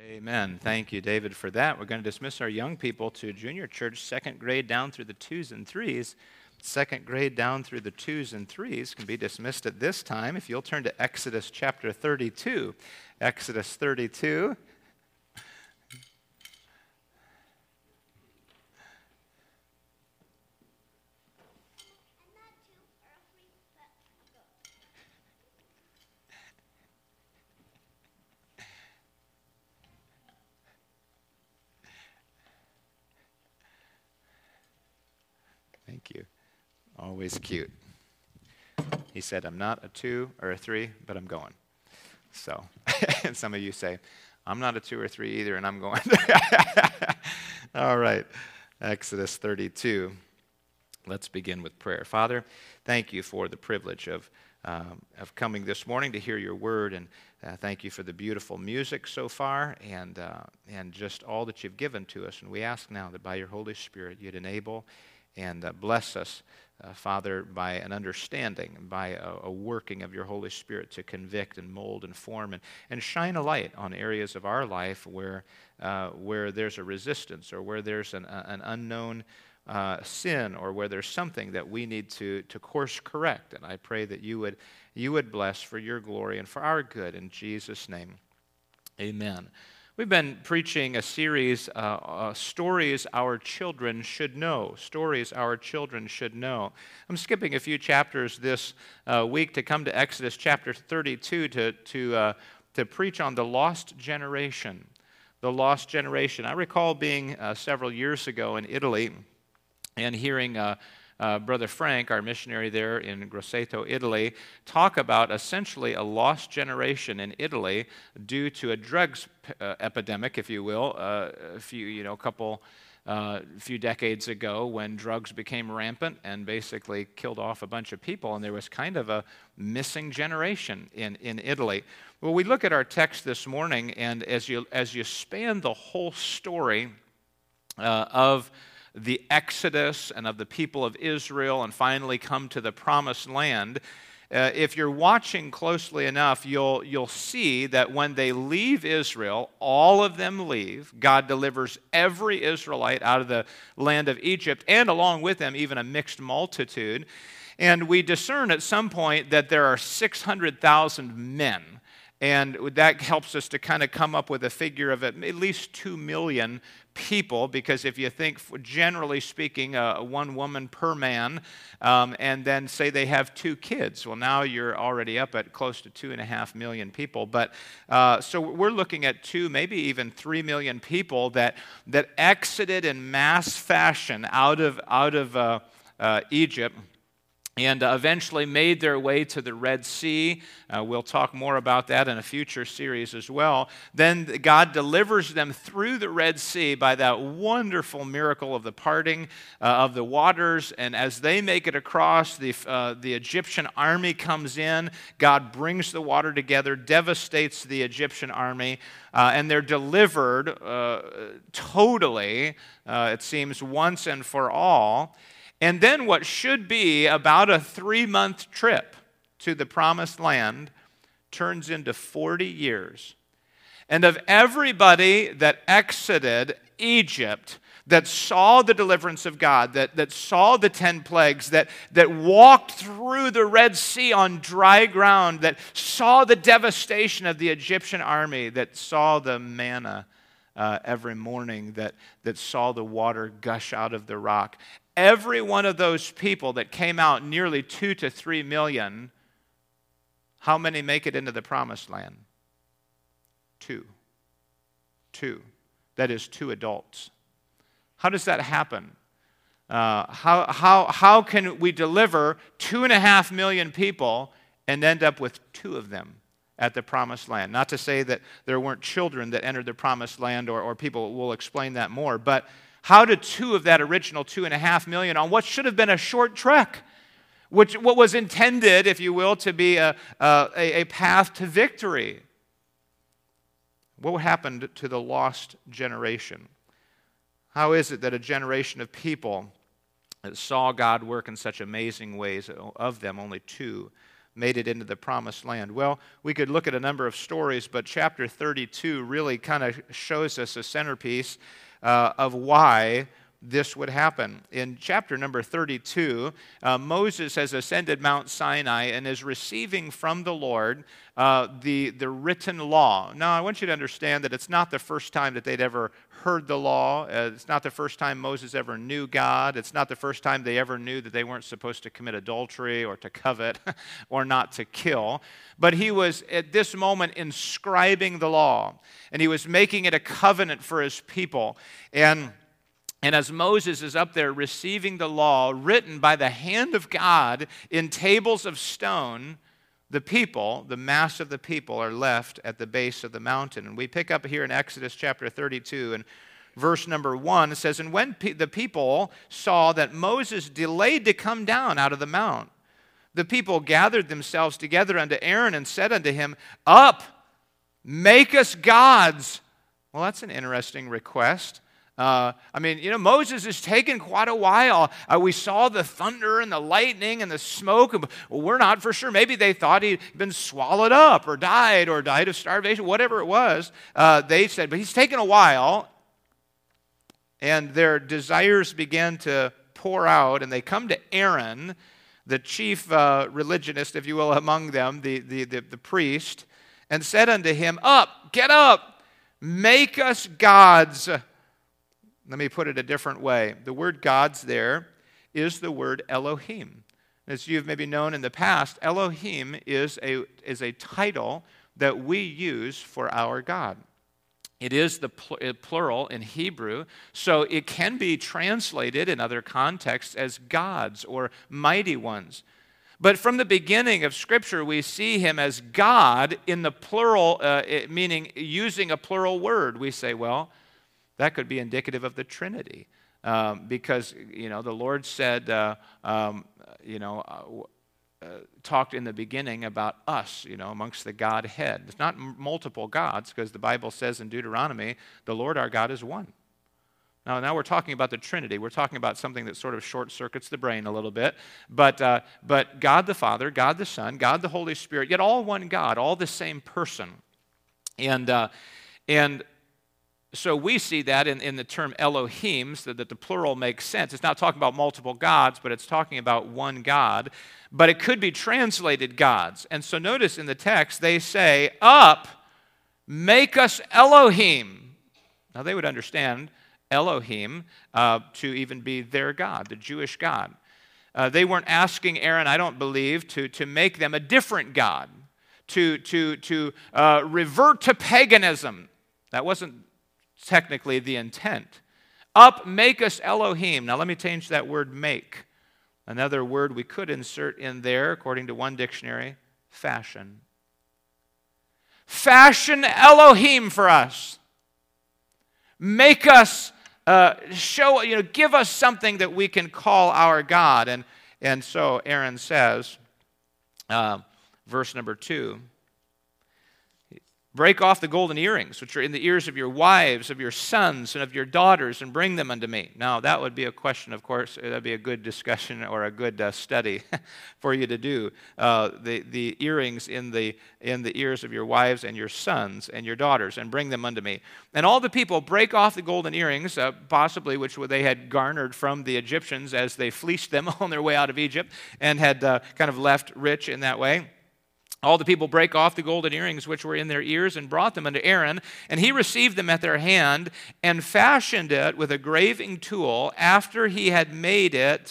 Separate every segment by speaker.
Speaker 1: Amen. Thank you, David, for that. We're going to dismiss our young people to junior church, second grade down through the twos and threes. Second grade down through the twos and threes can be dismissed at this time. If you'll turn to Exodus chapter 32. Exodus 32. Thank you. Always cute. He said, I'm not a 2 or a 3, but I'm going. So, and some of you say, I'm not a 2 or 3 either, and I'm going. All right, Exodus 32. Let's begin with prayer. Father, thank you for the privilege of coming this morning to hear your word, and thank you for the beautiful music so far, and just all that you've given to us. And we ask now that by your Holy Spirit you'd enable and bless us, Father, by an understanding, by a working of your Holy Spirit to convict and mold and form and shine a light on areas of our life where there's a resistance or where there's an unknown sin or where there's something that we need to course correct. And I pray that you would bless for your glory and for our good. In Jesus' name, amen. We've been preaching a series, Stories Our Children Should Know. Stories Our Children Should Know. I'm skipping a few chapters this week to come to Exodus chapter 32 to preach on the lost generation. The lost generation. I recall being several years ago in Italy and hearing Brother Frank, our missionary there in Grosseto, Italy, talk about essentially a lost generation in Italy due to a drugs epidemic, if you will, a few decades ago when drugs became rampant and basically killed off a bunch of people, and there was kind of a missing generation in Italy. Well, we look at our text this morning, and as you span the whole story of the Exodus and of the people of Israel and finally come to the Promised Land, if you're watching closely enough, you'll see that when they leave Israel, all of them leave. God delivers every Israelite out of the land of Egypt, and along with them, even a mixed multitude. And we discern at some point that there are 600,000 men. And that helps us to kind of come up with a figure of at least 2 million people, because if you think, generally speaking, one woman per man, and then say they have 2 kids, well, now you're already up at close to 2.5 million people. But so we're looking at 2, maybe even 3 million people that exited in mass fashion out of Egypt. And eventually made their way to the Red Sea. We'll talk more about that in a future series as well. Then God delivers them through the Red Sea by that wonderful miracle of the parting of the waters. And as they make it across, the Egyptian army comes in. God brings the water together, devastates the Egyptian army, and they're delivered totally, it seems, once and for all. And then what should be about a 3-month trip to the Promised Land turns into 40 years. And of everybody that exited Egypt, that saw the deliverance of God, that saw the 10 plagues, that walked through the Red Sea on dry ground, that saw the devastation of the Egyptian army, that saw the manna every morning, that saw the water gush out of the rock, every one of those people that came out, nearly 2 to 3 million, how many make it into the Promised Land? 2. 2. That is 2 adults. How does that happen? How can we deliver 2.5 million people and end up with 2 of them at the Promised Land? Not to say that there weren't children that entered the Promised Land, or people will explain that more, but how did 2 of that original 2.5 million on what should have been a short trek, what was intended, if you will, to be a path to victory? What happened to the lost generation? How is it that a generation of people that saw God work in such amazing ways, of them only 2 made it into the promised land? Well, we could look at a number of stories, but chapter 32 really kind of shows us a centerpiece of why this would happen. In chapter number 32, Moses has ascended Mount Sinai and is receiving from the Lord the written law. Now, I want you to understand that it's not the first time that they'd ever heard the law. It's not the first time Moses ever knew God. It's not the first time they ever knew that they weren't supposed to commit adultery or to covet or not to kill. But he was, at this moment, inscribing the law, and he was making it a covenant for his people. And as Moses is up there receiving the law written by the hand of God in tables of stone, the people, the mass of the people, are left at the base of the mountain. And we pick up here in Exodus chapter 32 and verse number 1. It says, "And when the people saw that Moses delayed to come down out of the mount, the people gathered themselves together unto Aaron and said unto him, Up, make us gods." Well, that's an interesting request. Moses is taking quite a while. We saw the thunder and the lightning and the smoke. Well, we're not for sure. Maybe they thought he'd been swallowed up or died of starvation, whatever it was. They said, but he's taken a while. And their desires began to pour out, and they come to Aaron, the chief religionist, if you will, among them, the priest, and said unto him, Up, get up, make us gods. Let me put it a different way. The word gods there is the word Elohim. As you've maybe known in the past, Elohim is a title that we use for our God. It is the plural in Hebrew, so it can be translated in other contexts as gods or mighty ones. But from the beginning of Scripture, we see him as God in the plural, meaning using a plural word. We say, well, that could be indicative of the Trinity, because the Lord said, talked in the beginning about us, amongst the Godhead. It's not multiple gods, because the Bible says in Deuteronomy, the Lord our God is one. Now we're talking about the Trinity. We're talking about something that sort of short-circuits the brain a little bit. But God the Father, God the Son, God the Holy Spirit, yet all one God, all the same person. And so we see that in the term Elohim, so that the plural makes sense. It's not talking about multiple gods, but it's talking about one God. But it could be translated gods. And so notice in the text, they say, Up, make us Elohim. Now they would understand Elohim to even be their God, the Jewish God. They weren't asking Aaron, I don't believe, to make them a different God, to revert to paganism. That wasn't technically the intent. Up, make us Elohim. Now let me change that word make. Another word we could insert in there, according to one dictionary, fashion. Fashion Elohim for us. Make us, give us something that we can call our God. And so Aaron says, verse number 2, Break off the golden earrings, which are in the ears of your wives, of your sons, and of your daughters, and bring them unto me. Now, that would be a question, of course. That would be a good discussion or a good study for you to do. The earrings in the ears of your wives and your sons and your daughters, and bring them unto me. And all the people break off the golden earrings, possibly which they had garnered from the Egyptians as they fleeced them on their way out of Egypt and had kind of left rich in that way. All the people break off the golden earrings which were in their ears and brought them unto Aaron, and he received them at their hand and fashioned it with a graving tool after he had made it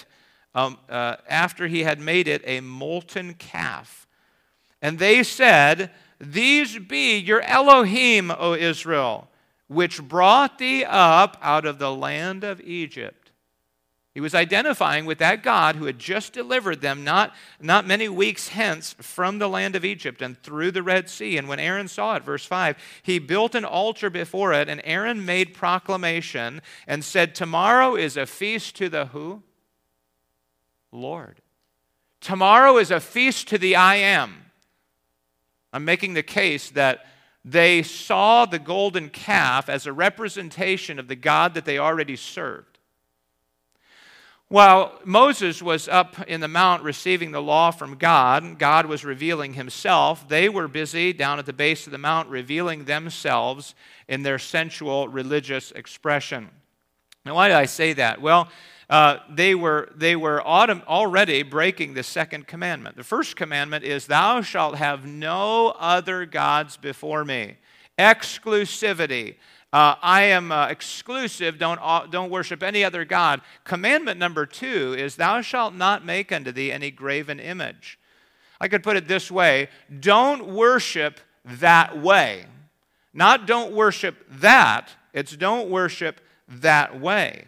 Speaker 1: a molten calf. And they said, These be your Elohim, O Israel, which brought thee up out of the land of Egypt. He was identifying with that God who had just delivered them not many weeks hence from the land of Egypt and through the Red Sea. And when Aaron saw it, verse 5, he built an altar before it, and Aaron made proclamation and said, Tomorrow is a feast to the who? Lord. Tomorrow is a feast to the I Am. I'm making the case that they saw the golden calf as a representation of the God that they already served. While Moses was up in the mount receiving the law from God, God was revealing himself. They were busy down at the base of the mount revealing themselves in their sensual religious expression. Now, why did I say that? Well, they were already breaking the second commandment. The first commandment is, "Thou shalt have no other gods before me." Exclusivity. I am exclusive. Don't worship any other god. Commandment number 2 is, "Thou shalt not make unto thee any graven image." I could put it this way: don't worship that way. Not don't worship that. It's don't worship that way.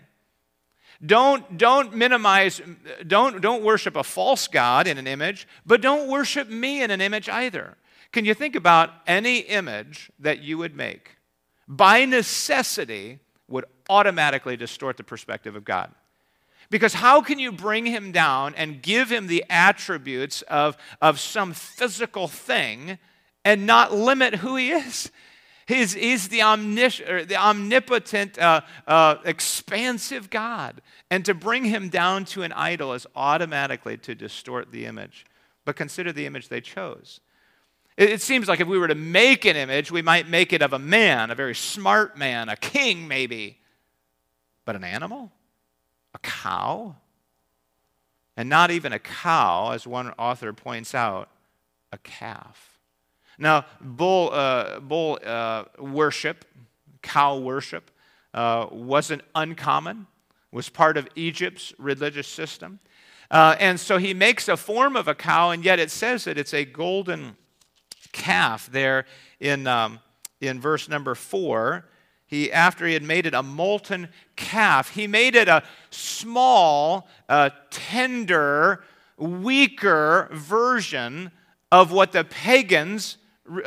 Speaker 1: Don't minimize. Don't worship a false god in an image, but don't worship me in an image either. Can you think about any image that you would make? By necessity, would automatically distort the perspective of God. Because how can you bring him down and give him the attributes of some physical thing and not limit who he is? He's the omnipotent, expansive God. And to bring him down to an idol is automatically to distort the image. But consider the image they chose. It seems like if we were to make an image, we might make it of a man, a very smart man, a king maybe. But an animal? A cow? And not even a cow, as one author points out, a calf. Now, bull worship, cow worship, wasn't uncommon, was part of Egypt's religious system. And so he makes a form of a cow, and yet it says that it's a golden calf there in verse number 4. After he had made it a molten calf, he made it a small, tender, weaker version of what the pagans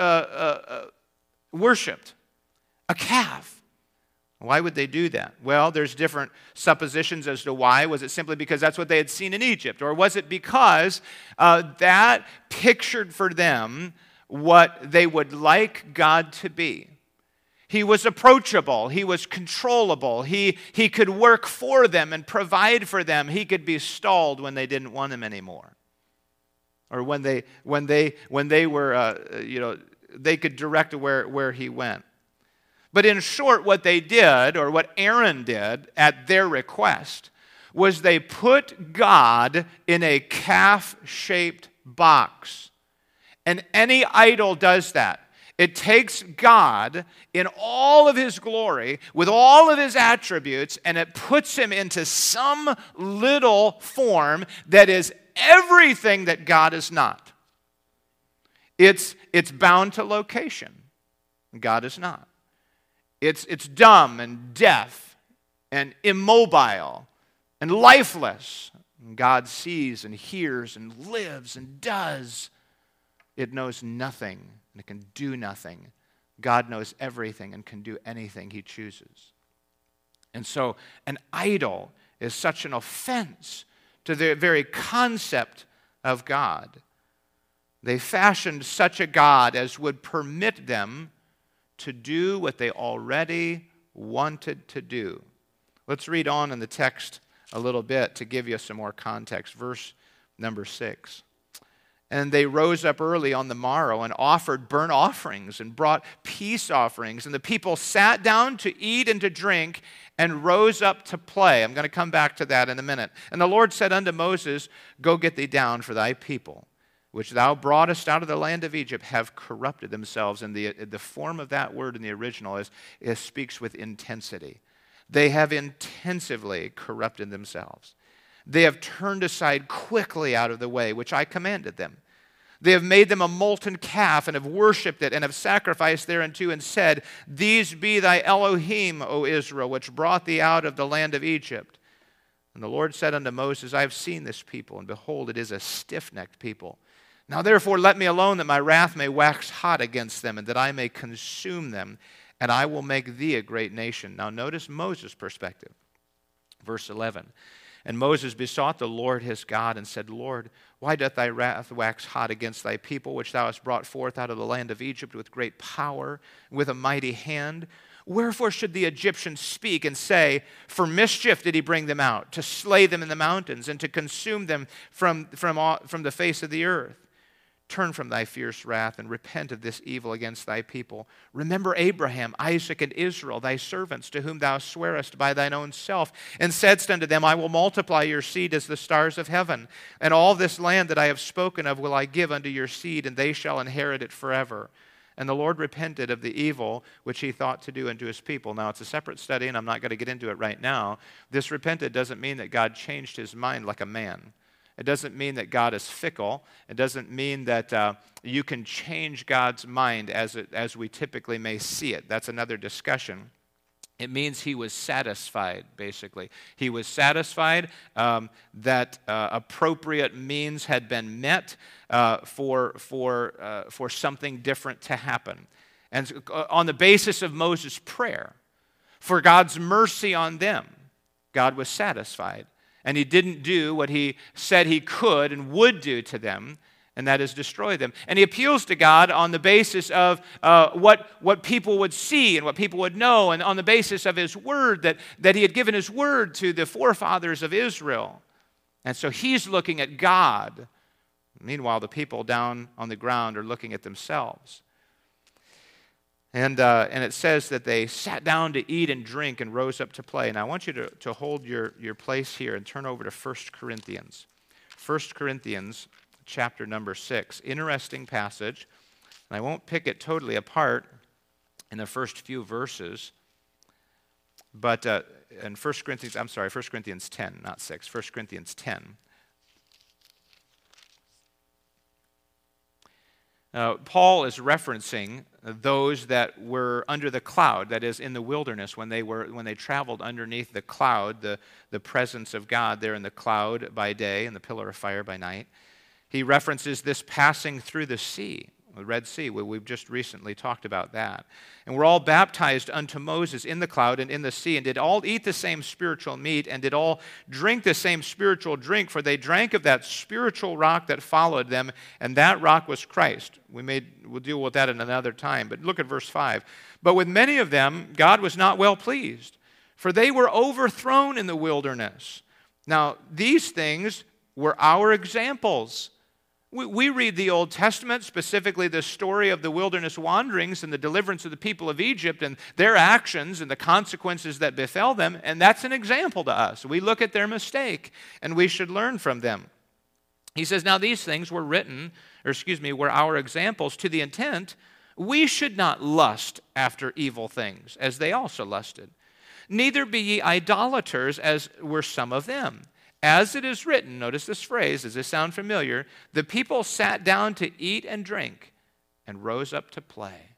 Speaker 1: worshipped, a calf. Why would they do that? Well, there's different suppositions as to why. Was it simply because that's what they had seen in Egypt? Or was it because that pictured for them what they would like God to be? He was approachable. He was controllable. He could work for them and provide for them. He could be stalled when they didn't want him anymore. Or when they were, they could direct where he went. But in short, what they did, or what Aaron did at their request, was they put God in a calf-shaped box. And any idol does that. It takes God in all of his glory, with all of his attributes, and it puts him into some little form that is everything that God is not. It's bound to location. God is not. It's dumb and deaf and immobile and lifeless. God sees and hears and lives and does. It knows nothing and it can do nothing. God knows everything and can do anything he chooses. And so an idol is such an offense to the very concept of God. They fashioned such a God as would permit them to do what they already wanted to do. Let's read on in the text a little bit to give you some more context. Verse number 6. And they rose up early on the morrow and offered burnt offerings and brought peace offerings. And the people sat down to eat and to drink and rose up to play. I'm going to come back to that in a minute. And the Lord said unto Moses, Go get thee down, for thy people, which thou broughtest out of the land of Egypt, have corrupted themselves. And the form of that word in the original is speaks with intensity. They have intensively corrupted themselves. They have turned aside quickly out of the way which I commanded them. They have made them a molten calf and have worshipped it and have sacrificed thereunto and said, These be thy Elohim, O Israel, which brought thee out of the land of Egypt. And the Lord said unto Moses, I have seen this people, and behold, it is a stiff-necked people. Now therefore let me alone, that my wrath may wax hot against them, and that I may consume them, and I will make thee a great nation. Now notice Moses' perspective. Verse 11. And Moses besought the Lord his God and said, Lord, why doth thy wrath wax hot against thy people, which thou hast brought forth out of the land of Egypt with great power, with a mighty hand? Wherefore should the Egyptians speak and say, for mischief did he bring them out, to slay them in the mountains, and to consume them from the face of the earth? Turn from thy fierce wrath, and repent of this evil against thy people. Remember Abraham, Isaac, and Israel, thy servants, to whom thou swarest by thine own self, and saidst unto them, I will multiply your seed as the stars of heaven, and all this land that I have spoken of will I give unto your seed, and they shall inherit it forever. And the Lord repented of the evil which he thought to do unto his people. Now, it's a separate study, and I'm not going to get into it right now. This repented doesn't mean that God changed his mind like a man. It doesn't mean that God is fickle. It doesn't mean that you can change God's mind as we typically may see it. That's another discussion. It means he was satisfied, basically. He was satisfied that appropriate means had been met for something different to happen. And on the basis of Moses' prayer, for God's mercy on them, God was satisfied. And he didn't do what he said he could and would do to them, and that is destroy them. And he appeals to God on the basis of what people would see and what people would know, and on the basis of his word, that he had given his word to the forefathers of Israel. And so he's looking at God. Meanwhile, the people down on the ground are looking at themselves. And it says that they sat down to eat and drink and rose up to play. And I want you to hold your place here and turn over to 1 Corinthians. 1 Corinthians chapter number 6. Interesting passage. And I won't pick it totally apart in the first few verses. But in 1 Corinthians 10, not 6, 1 Corinthians 10. Paul is referencing those that were under the cloud, that is, in the wilderness, when they traveled underneath the cloud, the presence of God there in the cloud by day and the pillar of fire by night. He references this passing through the sea, the Red Sea. We've just recently talked about that. And we're all baptized unto Moses in the cloud and in the sea, and did all eat the same spiritual meat, and did all drink the same spiritual drink, for they drank of that spiritual rock that followed them, and that rock was Christ. We'll deal with that in another time, but look at verse 5. But with many of them God was not well pleased, for they were overthrown in the wilderness. Now, these things were our examples. We read the Old Testament, specifically the story of the wilderness wanderings and the deliverance of the people of Egypt and their actions and the consequences that befell them, and that's an example to us. We look at their mistake, and we should learn from them. He says, now these things were were our examples, to the intent we should not lust after evil things, as they also lusted. Neither be ye idolaters, as were some of them. As it is written, notice this phrase, does this sound familiar? The people sat down to eat and drink and rose up to play.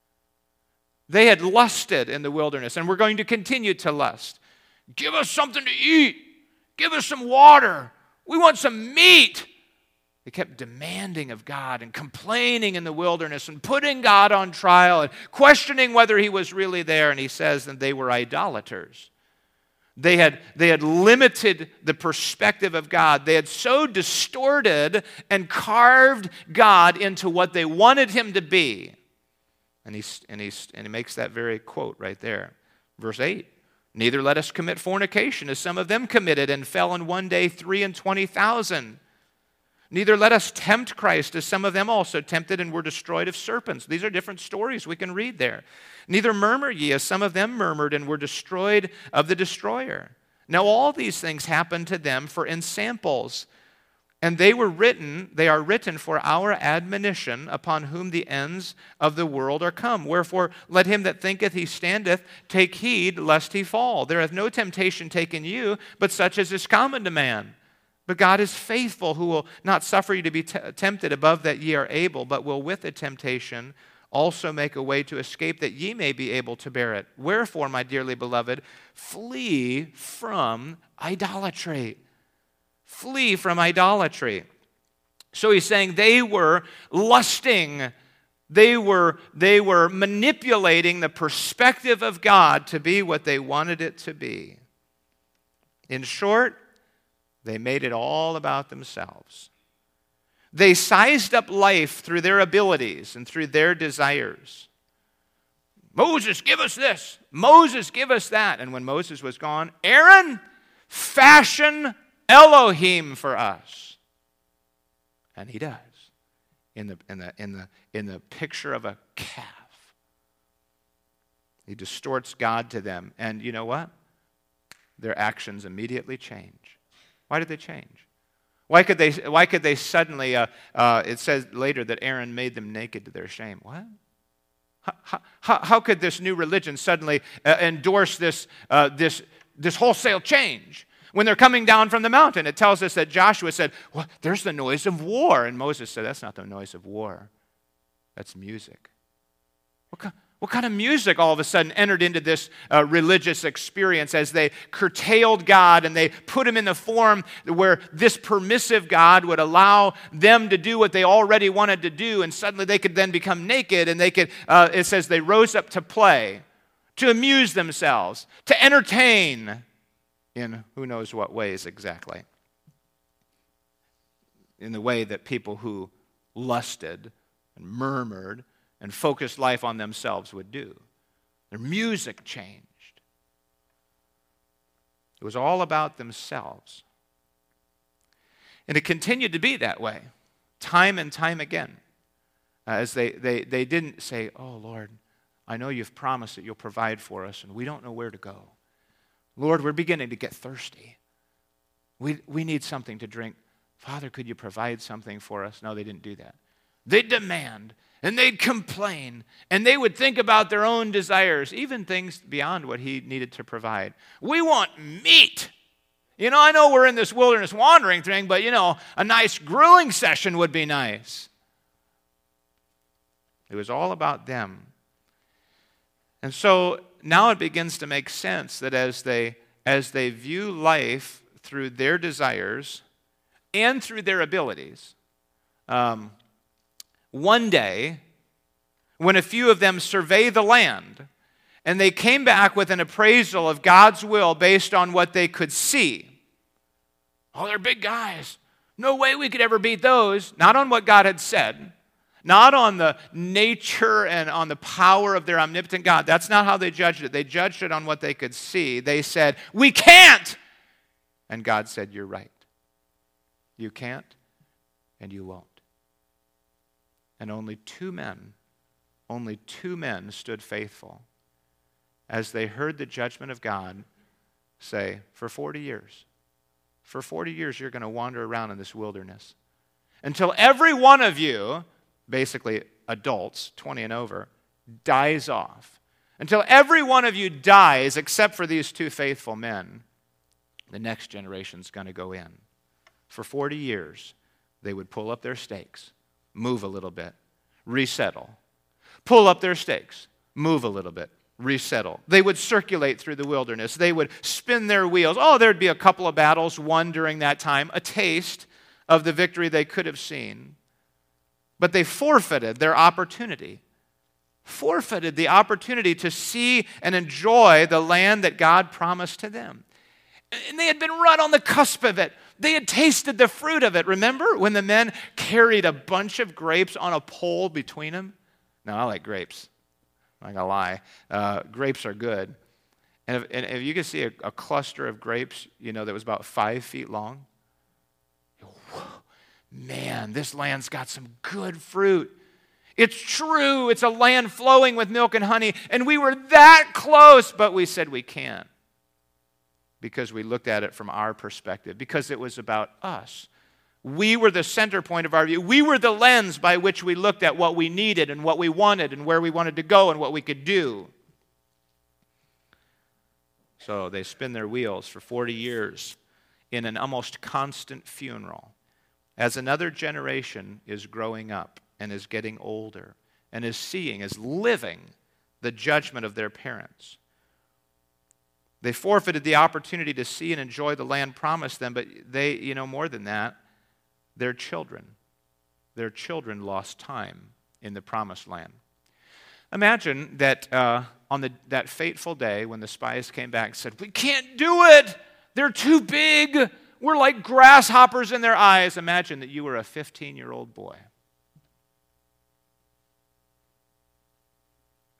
Speaker 1: They had lusted in the wilderness and were going to continue to lust. Give us something to eat. Give us some water. We want some meat. They kept demanding of God and complaining in the wilderness and putting God on trial and questioning whether he was really there. And he says that they were idolaters. They had limited the perspective of God. They had so distorted and carved God into what they wanted him to be. And he makes that very quote right there. Verse 8, neither let us commit fornication, as some of them committed, and fell in one day 23,000. Neither let us tempt Christ, as some of them also tempted and were destroyed of serpents. These are different stories we can read there. Neither murmur ye, as some of them murmured and were destroyed of the destroyer. Now all these things happened to them for ensamples, and they are written for our admonition, upon whom the ends of the world are come. Wherefore let him that thinketh he standeth take heed lest he fall. There hath no temptation taken you, but such as is common to man. But God is faithful, who will not suffer you to be tempted above that ye are able, but will with the temptation also make a way to escape, that ye may be able to bear it. Wherefore, my dearly beloved, flee from idolatry. Flee from idolatry. So he's saying they were lusting. They were manipulating the perspective of God to be what they wanted it to be. In short, they made it all about themselves. They sized up life through their abilities and through their desires. Moses, give us this. Moses, give us that. And when Moses was gone, Aaron, fashion Elohim for us. And he does in the picture of a calf. He distorts God to them. And you know what? Their actions immediately change. Why did they change? Why could they suddenly, it says later that Aaron made them naked to their shame. What? How could this new religion suddenly endorse this wholesale change? When they're coming down from the mountain, it tells us that Joshua said, well, there's the noise of war. And Moses said, that's not the noise of war. That's music. What kind of music all of a sudden entered into this religious experience as they curtailed God and they put him in the form where this permissive God would allow them to do what they already wanted to do, and suddenly they could then become naked, and they could, it says they rose up to play, to amuse themselves, to entertain in who knows what ways exactly. In the way that people who lusted and murmured and focused life on themselves would do. Their music changed. It was all about themselves. And it continued to be that way, time and time again. As they didn't say, oh, Lord, I know you've promised that you'll provide for us, and we don't know where to go. Lord, we're beginning to get thirsty. We need something to drink. Father, could you provide something for us? No, they didn't do that. They'd demand, and they'd complain, and they would think about their own desires, even things beyond what he needed to provide. We want meat. I know we're in this wilderness wandering thing, but, a nice grilling session would be nice. It was all about them. And so now it begins to make sense that as they view life through their desires and through their abilities, one day, when a few of them survey the land, and they came back with an appraisal of God's will based on what they could see. Oh, they're big guys. No way we could ever beat those. Not on what God had said. Not on the nature and on the power of their omnipotent God. That's not how they judged it. They judged it on what they could see. They said, we can't. And God said, you're right. You can't, and you won't. And only two men stood faithful as they heard the judgment of God say, for 40 years you're going to wander around in this wilderness until every one of you, basically adults, 20 and over, dies off. Until every one of you dies except for these two faithful men, the next generation's going to go in. For 40 years, they would pull up their stakes, move a little bit, resettle. Pull up their stakes, move a little bit, resettle. They would circulate through the wilderness. They would spin their wheels. Oh, there'd be a couple of battles won during that time, a taste of the victory they could have seen. But they forfeited their opportunity. Forfeited the opportunity to see and enjoy the land that God promised to them. And they had been right on the cusp of it. They had tasted the fruit of it. Remember when the men carried a bunch of grapes on a pole between them? No, I like grapes. I'm not going to lie. Grapes are good. And if you could see a cluster of grapes, that was about 5 feet long. Man, this land's got some good fruit. It's true. It's a land flowing with milk and honey. And we were that close, but we said we can't. Because we looked at it from our perspective. Because it was about us. We were the center point of our view. We were the lens by which we looked at what we needed and what we wanted and where we wanted to go and what we could do. So they spin their wheels for 40 years in an almost constant funeral as another generation is growing up and is getting older and is living the judgment of their parents. They forfeited the opportunity to see and enjoy the land promised them, but they, more than that, their children lost time in the promised land. Imagine that on that fateful day when the spies came back and said, we can't do it. They're too big. We're like grasshoppers in their eyes. Imagine that you were a 15-year-old boy.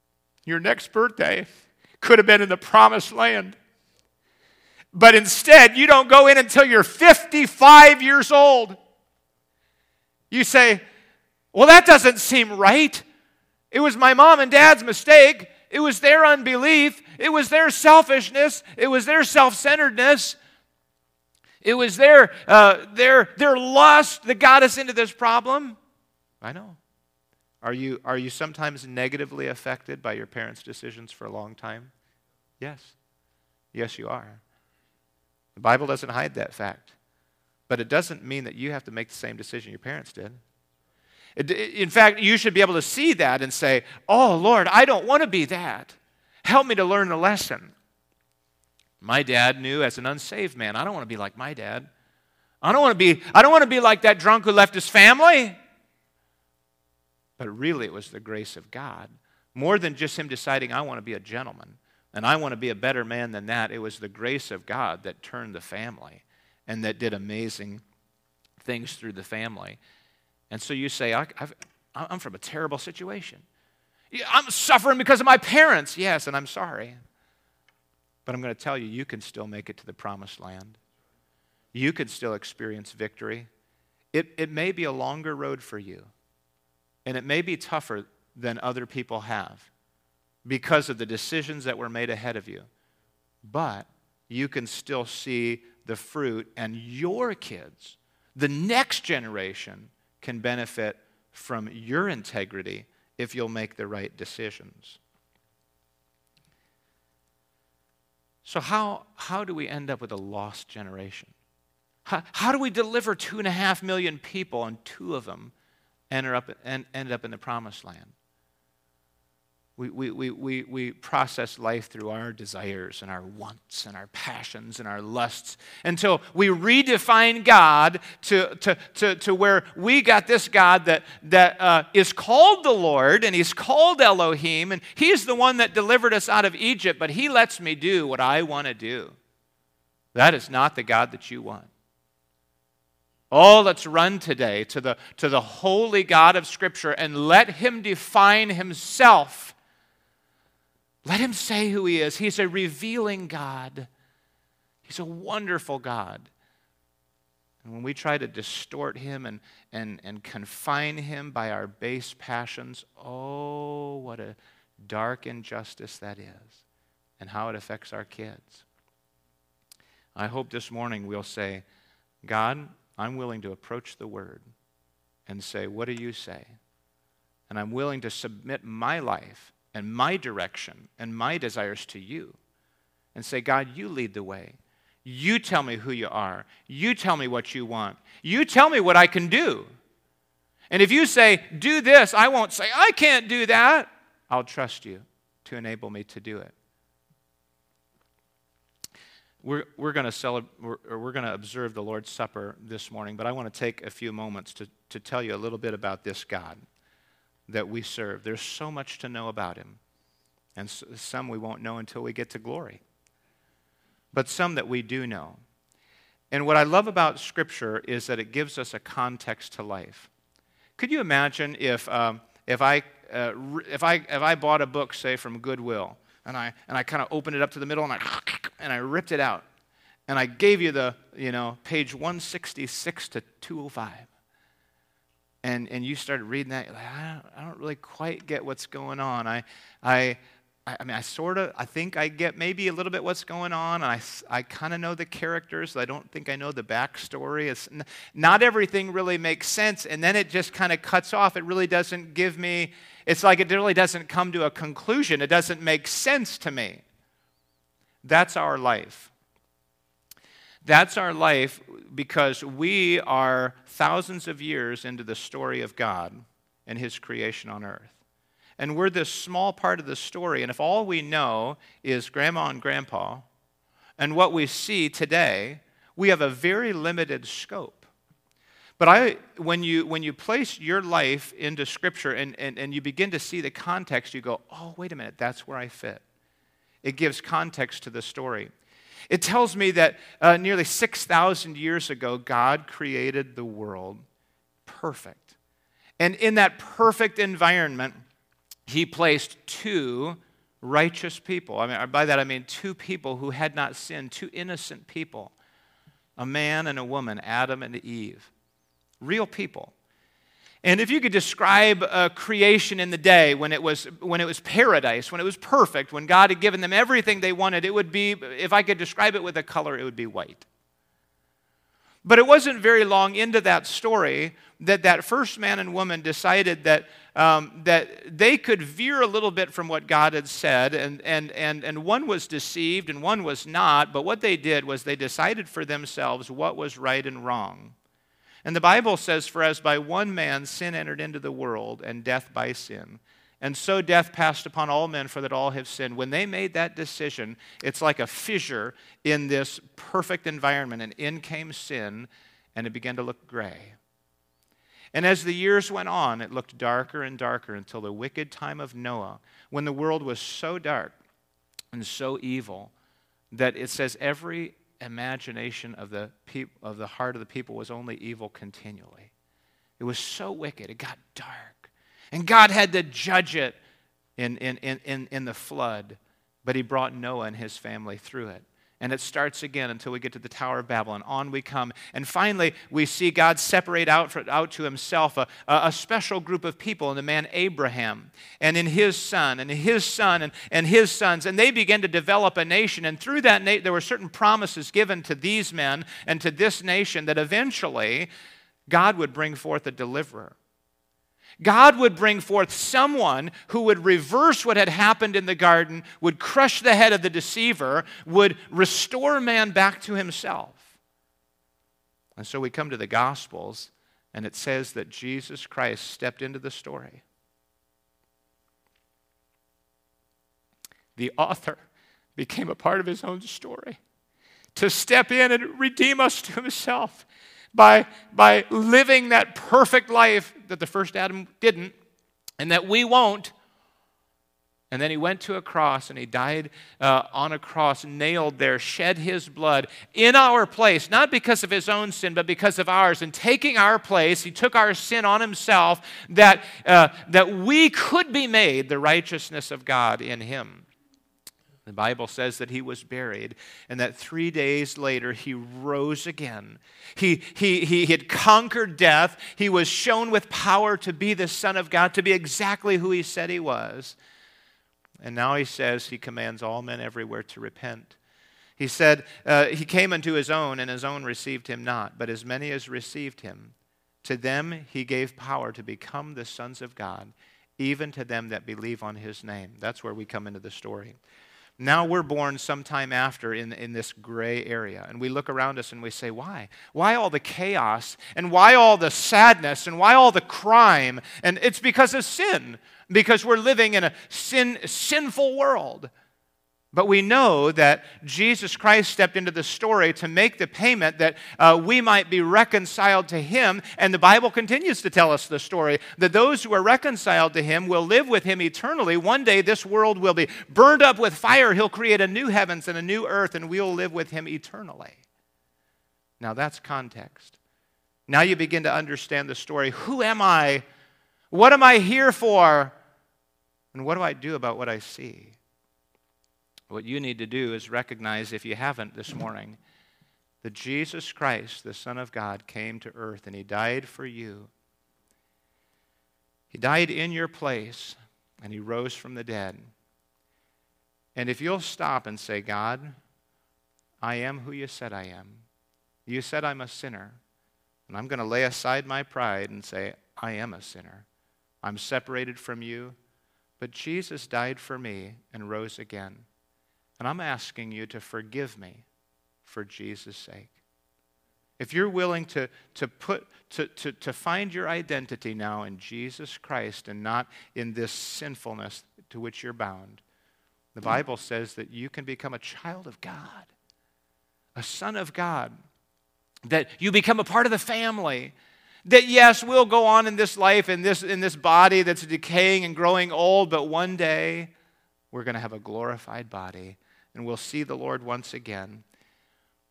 Speaker 1: Your next birthday could have been in the promised land. But instead, you don't go in until you're 55 years old. You say, well, that doesn't seem right. It was my mom and dad's mistake. It was their unbelief. It was their selfishness. It was their self-centeredness. It was their lust that got us into this problem. I know. Are you sometimes negatively affected by your parents' decisions for a long time? Yes. Yes, you are. The Bible doesn't hide that fact. But it doesn't mean that you have to make the same decision your parents did. In fact, you should be able to see that and say, oh, Lord, I don't want to be that. Help me to learn the lesson. My dad knew as an unsaved man, I don't want to be like my dad. I don't want to be like that drunk who left his family. But really, it was the grace of God. More than just him deciding, I want to be a gentleman, and I want to be a better man than that. It was the grace of God that turned the family and that did amazing things through the family. And so you say, I'm from a terrible situation. I'm suffering because of my parents. Yes, and I'm sorry. But I'm going to tell you, you can still make it to the promised land. You can still experience victory. It may be a longer road for you. And it may be tougher than other people have because of the decisions that were made ahead of you. But you can still see the fruit, and your kids, the next generation, can benefit from your integrity if you'll make the right decisions. So how do we end up with a lost generation? How do we deliver 2.5 million people and 2 of them ended up in the promised land? We process life through our desires and our wants and our passions and our lusts until we redefine God to where we got this God that is called the Lord, and He's called Elohim, and He's the one that delivered us out of Egypt, but He lets me do what I want to do. That is not the God that you want. Oh, let's run today to the holy God of Scripture and let Him define Himself. Let Him say who He is. He's a revealing God. He's a wonderful God. And when we try to distort Him and confine Him by our base passions, oh, what a dark injustice that is, and how it affects our kids. I hope this morning we'll say, God, I'm willing to approach the Word and say, what do you say? And I'm willing to submit my life and my direction and my desires to you and say, God, you lead the way. You tell me who you are. You tell me what you want. You tell me what I can do. And if you say, do this, I won't say, I can't do that. I'll trust you to enable me to do it. We're going to observe the Lord's Supper this morning, but I want to take a few moments to tell you a little bit about this God that we serve. There's so much to know about Him, and some we won't know until we get to glory, but some that we do know. And what I love about Scripture is that it gives us a context to life. Could you imagine if I bought a book, say from Goodwill, and I kind of opened it up to the middle and I ripped it out, and I gave you the page 166 to 205. And you started reading that, you're like, I don't really quite get what's going on. I think I get maybe a little bit what's going on, and I kind of know the characters, I don't think I know the backstory. Not everything really makes sense, and then it just kind of cuts off. It really doesn't give me, it's like it really doesn't come to a conclusion. It doesn't make sense to me. That's our life. That's our life because we are thousands of years into the story of God and His creation on earth. And we're this small part of the story, and if all we know is Grandma and Grandpa and what we see today, we have a very limited scope. But when you place your life into Scripture and you begin to see the context, you go, oh, wait a minute, that's where I fit. It gives context to the story. It tells me that nearly 6,000 years ago, God created the world perfect. And in that perfect environment, He placed 2 righteous people. By that I mean two people who had not sinned, two innocent people, a man and a woman, Adam and Eve, real people. And if you could describe creation in the day when it was paradise, when it was perfect, when God had given them everything they wanted, it would be, if I could describe it with a color, it would be white. But it wasn't very long into that story that first man and woman decided that they could veer a little bit from what God had said, and one was deceived and one was not, but what they did was they decided for themselves what was right and wrong. And the Bible says, "For as by one man sin entered into the world, and death by sin, and so death passed upon all men, for that all have sinned." When they made that decision, it's like a fissure in this perfect environment, and in came sin, and it began to look gray. And as the years went on, it looked darker and darker until the wicked time of Noah, when the world was so dark and so evil that it says every imagination of the heart of the people was only evil continually. It was so wicked, it got dark. And God had to judge it in the flood, but he brought Noah and his family through it. And it starts again until we get to the Tower of Babylon. On we come. And finally, we see God separate out to himself a special group of people in the man Abraham and in his son and his son and his sons. And they began to develop a nation. And through that there were certain promises given to these men and to this nation that eventually God would bring forth a deliverer. God would bring forth someone who would reverse what had happened in the garden, would crush the head of the deceiver, would restore man back to himself. And so we come to the Gospels, and it says that Jesus Christ stepped into the story. The author became a part of his own story to step in and redeem us to himself. By living that perfect life that the first Adam didn't, and that we won't. And then he went to a cross, and he died on a cross, nailed there, shed his blood in our place, not because of his own sin, but because of ours. And taking our place, he took our sin on himself, that we could be made the righteousness of God in him. The Bible says that he was buried, and that 3 days later he rose again. He had conquered death. He was shown with power to be the Son of God, to be exactly who he said he was. And now he says he commands all men everywhere to repent. He said he came unto his own, and his own received him not. But as many as received him, to them he gave power to become the sons of God, even to them that believe on his name. That's where we come into the story. Now we're born sometime after in this gray area. And we look around us and we say, why? Why all the chaos? And why all the sadness? And why all the crime? And it's because of sin. Because we're living in a sinful world. But we know that Jesus Christ stepped into the story to make the payment that we might be reconciled to him. And the Bible continues to tell us the story that those who are reconciled to him will live with him eternally. One day this world will be burned up with fire. He'll create a new heavens and a new earth, and we'll live with him eternally. Now that's context. Now you begin to understand the story. Who am I? What am I here for? And what do I do about what I see? What you need to do is recognize, if you haven't this morning, that Jesus Christ, the Son of God, came to earth and he died for you. He died in your place and he rose from the dead. And if you'll stop and say, God, I am who you said I am. You said I'm a sinner. And I'm going to lay aside my pride and say, I am a sinner. I'm separated from you. But Jesus died for me and rose again. And I'm asking you to forgive me for Jesus' sake. If you're willing to find your identity now in Jesus Christ and not in this sinfulness to which you're bound, the Bible says that you can become a child of God, a son of God, that you become a part of the family. That yes, we'll go on in this life, in this body that's decaying and growing old, but one day we're going to have a glorified body. And we'll see the Lord once again.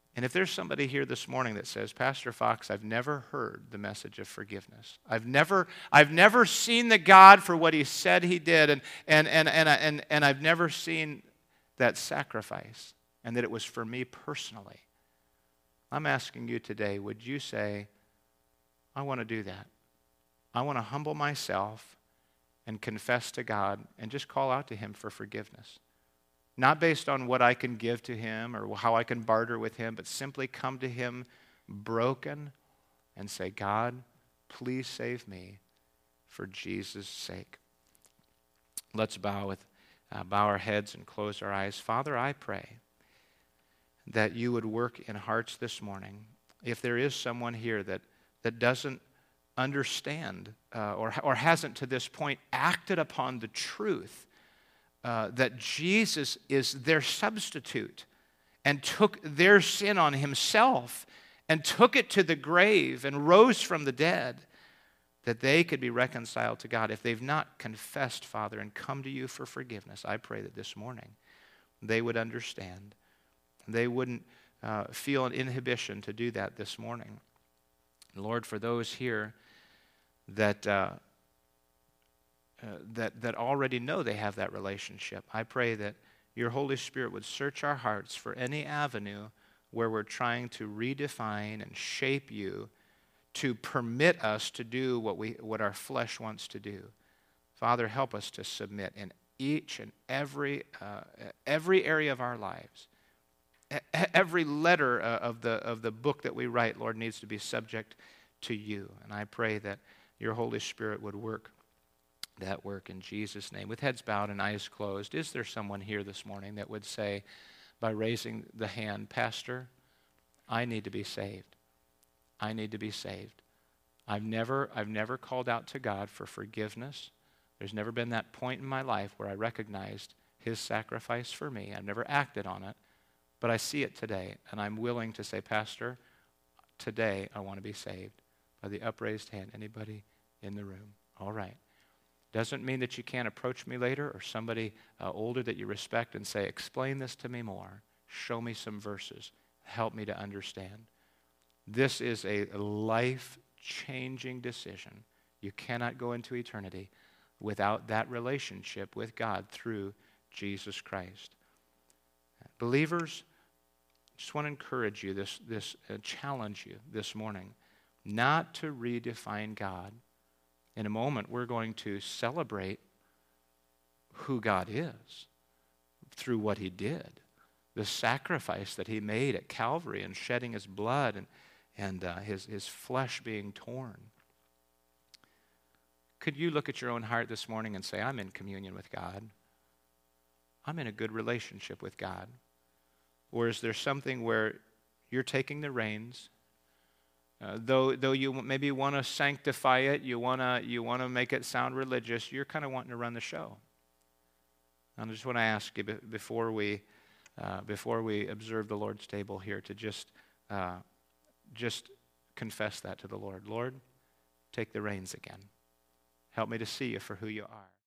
Speaker 1: And if there's somebody here this morning that says, Pastor Fox, I've never heard the message of forgiveness. I've never seen the God for what he said he did, and I've never seen that sacrifice, and that it was for me personally. I'm asking you today, would you say, I want to do that. I want to humble myself and confess to God and just call out to him for forgiveness. Not based on what I can give to him or how I can barter with him, but simply come to him broken and say, God, please save me for Jesus' sake. Let's bow our heads and close our eyes. Father, I pray that you would work in hearts this morning. If there is someone here that doesn't understand or hasn't to this point acted upon the truth that Jesus is their substitute and took their sin on himself and took it to the grave and rose from the dead, that they could be reconciled to God. If they've not confessed, Father, and come to you for forgiveness, I pray that this morning they would understand. They wouldn't feel an inhibition to do that this morning. Lord, for those here that already know they have that relationship, I pray that your Holy Spirit would search our hearts for any avenue where we're trying to redefine and shape you to permit us to do what our flesh wants to do. Father, help us to submit in each and every area of our lives. Every letter of the book that we write, Lord, needs to be subject to you. And I pray that your Holy Spirit would work that work in Jesus' name. With heads bowed and eyes closed, is there someone here this morning that would say, by raising the hand, Pastor, I need to be saved. I need to be saved. I've never called out to God for forgiveness. There's never been that point in my life where I recognized his sacrifice for me. I've never acted on it, but I see it today, and I'm willing to say, Pastor, today I want to be saved. By the upraised hand, anybody in the room? All right. Doesn't mean that you can't approach me later or somebody older that you respect and say, explain this to me more. Show me some verses. Help me to understand. This is a life-changing decision. You cannot go into eternity without that relationship with God through Jesus Christ. Believers, I just want to encourage you, challenge you this morning, not to redefine God. In a moment, we're going to celebrate who God is through what he did, the sacrifice that he made at Calvary and shedding his blood and his flesh being torn. Could you look at your own heart this morning and say, I'm in communion with God. I'm in a good relationship with God. Or is there something where you're taking the reins? Though you maybe want to sanctify it, you want to make it sound religious, you're kind of wanting to run the show. And I just want to ask you before we observe the Lord's table here to just confess that to the Lord. Lord, take the reins again. Help me to see you for who you are.